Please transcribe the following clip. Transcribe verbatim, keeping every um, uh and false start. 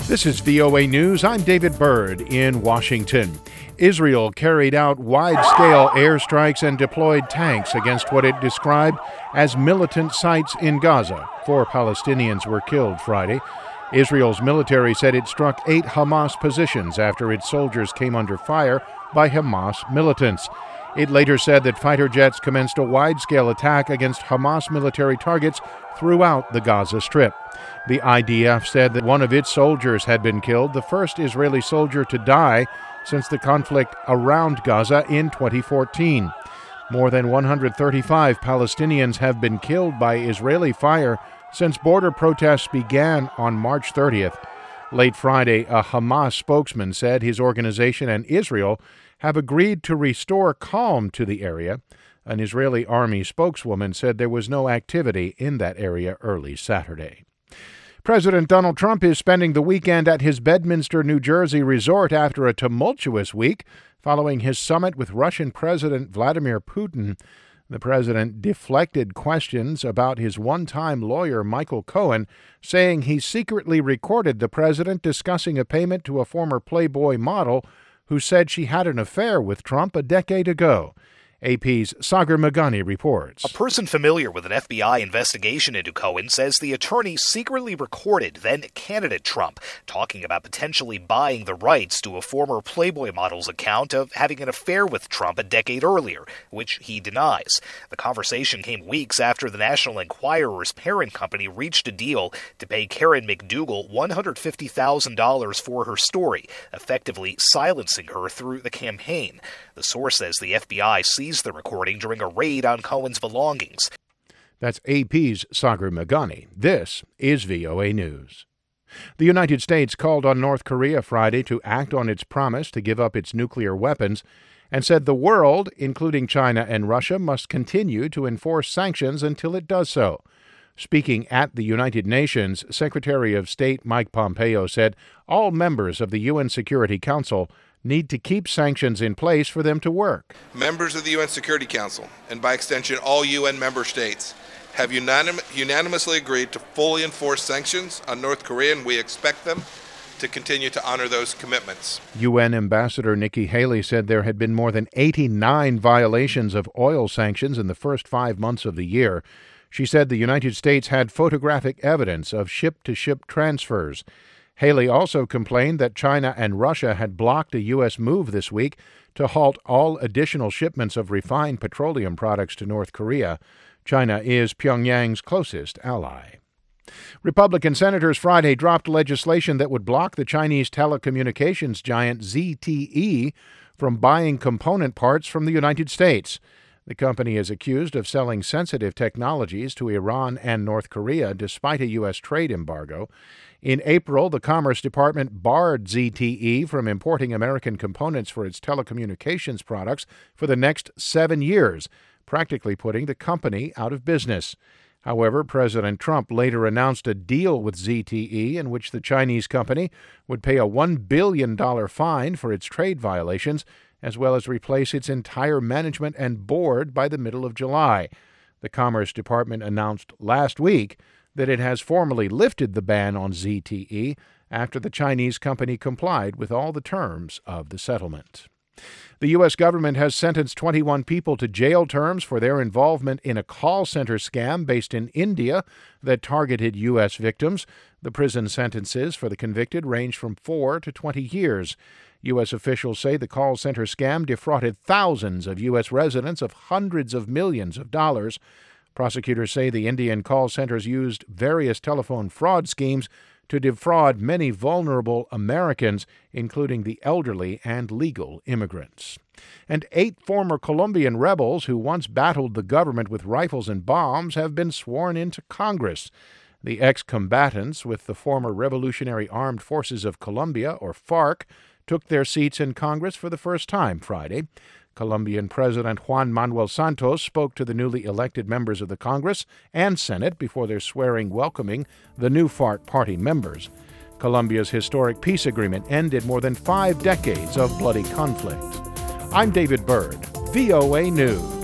This is V O A News. I'm David Byrd in Washington. Israel carried out wide-scale airstrikes and deployed tanks against what it described as militant sites in Gaza. Four Palestinians were killed Friday. Israel's military said it struck eight Hamas positions after its soldiers came under fire by Hamas militants. It later said that fighter jets commenced a wide-scale attack against Hamas military targets throughout the Gaza Strip. The I D F said that one of its soldiers had been killed, the first Israeli soldier to die since the conflict around Gaza in twenty fourteen. More than one hundred thirty-five Palestinians have been killed by Israeli fire since border protests began on March thirtieth. Late Friday, a Hamas spokesman said his organization and Israel have agreed to restore calm to the area. An Israeli army spokeswoman said there was no activity in that area early Saturday. President Donald Trump is spending the weekend at his Bedminster, New Jersey resort after a tumultuous week following his summit with Russian President Vladimir Putin. The president deflected questions about his one-time lawyer, Michael Cohen, saying he secretly recorded the president discussing a payment to a former Playboy model who said she had an affair with Trump a decade ago. A P's Sagar Meghani reports. A person familiar with an F B I investigation into Cohen says the attorney secretly recorded then-candidate Trump talking about potentially buying the rights to a former Playboy model's account of having an affair with Trump a decade earlier, which he denies. The conversation came weeks after the National Enquirer's parent company reached a deal to pay Karen McDougal one hundred fifty thousand dollars for her story, effectively silencing her through the campaign. The source says the F B I seized the recording during a raid on Cohen's belongings. That's A P's Sagar Meghani. This is V O A News. The United States called on North Korea Friday to act on its promise to give up its nuclear weapons and said the world, including China and Russia, must continue to enforce sanctions until it does so. Speaking at the United Nations, Secretary of State Mike Pompeo said all members of the U N Security Council need to keep sanctions in place for them to work. Members of the U N Security Council, and by extension all U N member states, have unanim- unanimously agreed to fully enforce sanctions on North Korea, and we expect them to continue to honor those commitments. U N Ambassador Nikki Haley said there had been more than eighty-nine violations of oil sanctions in the first five months of the year. She said the United States had photographic evidence of ship-to-ship transfers. Haley also complained that China and Russia had blocked a U S move this week to halt all additional shipments of refined petroleum products to North Korea. China is Pyongyang's closest ally. Republican senators Friday dropped legislation that would block the Chinese telecommunications giant Z T E from buying component parts from the United States. The company is accused of selling sensitive technologies to Iran and North Korea despite a U S trade embargo. In April, the Commerce Department barred Z T E from importing American components for its telecommunications products for the next seven years, practically putting the company out of business. However, President Trump later announced a deal with Z T E in which the Chinese company would pay a one billion dollars fine for its trade violations, as well as replace its entire management and board by the middle of July. The Commerce Department announced last week that it has formally lifted the ban on Z T E after the Chinese company complied with all the terms of the settlement. The U S government has sentenced twenty-one people to jail terms for their involvement in a call center scam based in India that targeted U S victims. The prison sentences for the convicted range from four to twenty years. U S officials say the call center scam defrauded thousands of U S residents of hundreds of millions of dollars. Prosecutors say the Indian call centers used various telephone fraud schemes to defraud many vulnerable Americans, including the elderly and legal immigrants. And eight former Colombian rebels who once battled the government with rifles and bombs have been sworn into Congress. The ex-combatants with the former Revolutionary Armed Forces of Colombia, or FARC, took their seats in Congress for the first time Friday. Colombian President Juan Manuel Santos spoke to the newly elected members of the Congress and Senate before their swearing welcoming the new FARC party members. Colombia's historic peace agreement ended more than five decades of bloody conflict. I'm David Byrd, V O A News.